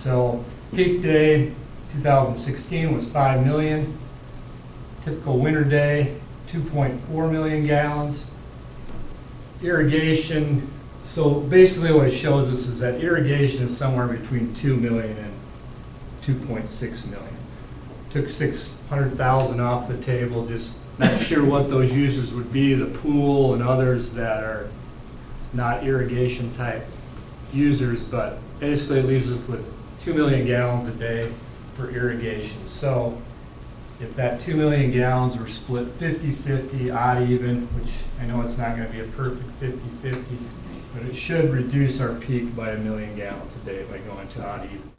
So peak day 2016 was 5 million. Typical winter day, 2.4 million gallons. Irrigation, so basically what it shows us is that irrigation is somewhere between 2 million and 2.6 million. Took 600,000 off the table, just not sure what those users would be, the pool and others that are not irrigation type users, but basically it leaves us with 2 million gallons a day for irrigation. So if that 2 million gallons were split 50-50, odd even, which I know it's not going to be a perfect 50-50, but it should reduce our peak by 1 million gallons a day by going to odd even.